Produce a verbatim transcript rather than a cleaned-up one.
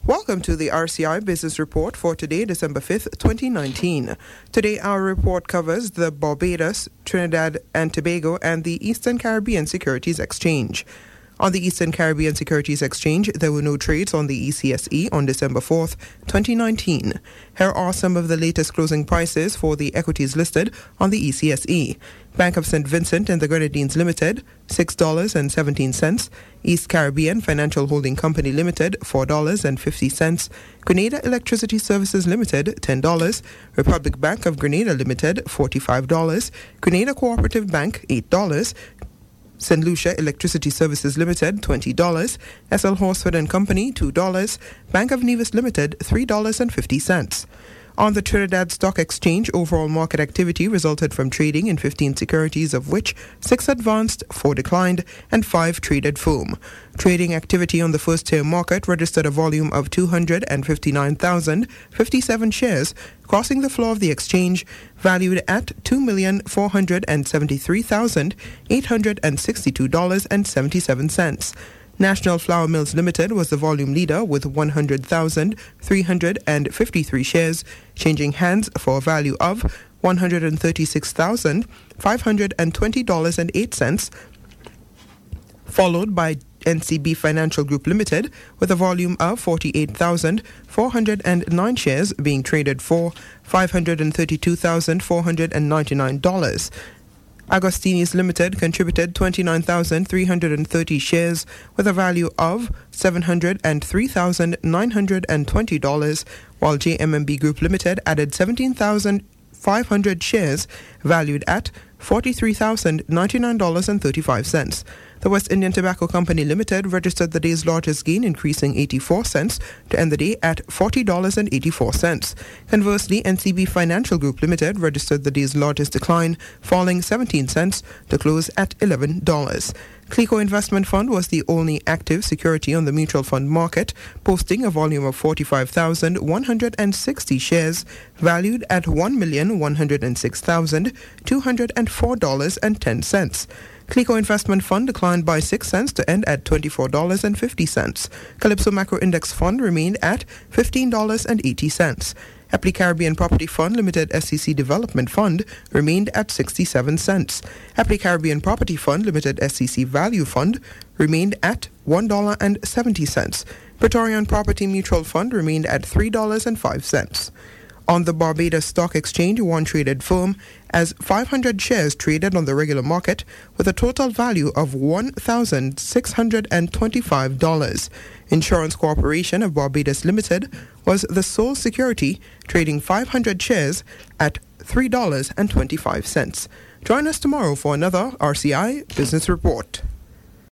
Welcome to the R C I Business Report for today, December fifth, twenty nineteen. Today, our report covers the Barbados, Trinidad and Tobago, and the Eastern Caribbean Securities Exchange. On the Eastern Caribbean Securities Exchange, there were no trades on the E C S E on December fourth, twenty nineteen. Here are some of the latest closing prices for the equities listed on the E C S E. Bank of Saint Vincent and the Grenadines Limited, six dollars and seventeen cents. East Caribbean Financial Holding Company Limited, four dollars and fifty cents. Grenada Electricity Services Limited, ten dollars. Republic Bank of Grenada Limited, forty-five dollars. Grenada Cooperative Bank, eight dollars. Saint Lucia Electricity Services Limited, twenty dollars. S L Horsford and Company, two dollars. Bank of Nevis Limited, three dollars and fifty cents. On the Trinidad Stock Exchange, overall market activity resulted from trading in fifteen securities, of which six advanced, four declined, and five traded firm. Trading activity on the first-tier market registered a volume of two hundred fifty-nine thousand fifty-seven shares, crossing the floor of the exchange, valued at two million four hundred seventy-three thousand eight hundred sixty-two dollars and seventy-seven cents. National Flour Mills Limited was the volume leader with one hundred thousand three hundred fifty-three shares, changing hands for a value of one hundred thirty-six thousand five hundred twenty dollars and eight cents, followed by N C B Financial Group Limited with a volume of forty-eight thousand four hundred nine shares being traded for five hundred thirty-two thousand four hundred ninety-nine dollars. Agostini's Limited contributed twenty-nine thousand three hundred thirty shares with a value of seven hundred three thousand nine hundred twenty dollars, while J M M B Group Limited added seventeen thousand five hundred shares valued at forty-three thousand ninety-nine dollars and thirty-five cents. The West Indian Tobacco Company Limited registered the day's largest gain, increasing eighty-four cents to end the day at forty dollars and eighty-four cents. Conversely, N C B Financial Group Limited registered the day's largest decline, falling seventeen cents to close at eleven dollars. Clico Investment Fund was the only active security on the mutual fund market, posting a volume of forty-five thousand one hundred sixty shares, valued at one million one hundred six thousand two hundred four dollars and ten cents. Clico Investment Fund declined by six cents to end at twenty-four dollars and fifty cents. Calypso Macro Index Fund remained at fifteen dollars and eighty cents. Happily Caribbean Property Fund Limited S C C Development Fund remained at sixty-seven cents. Happily Caribbean Property Fund Limited S C C Value Fund remained at one dollar and seventy cents. Praetorian Property Mutual Fund remained at three dollars and five cents. On the Barbados Stock Exchange, one traded firm as five hundred shares traded on the regular market with a total value of one thousand six hundred twenty-five dollars. Insurance Corporation of Barbados Limited was the sole security, trading five hundred shares at three dollars and twenty-five cents. Join us tomorrow for another R C I Business Report.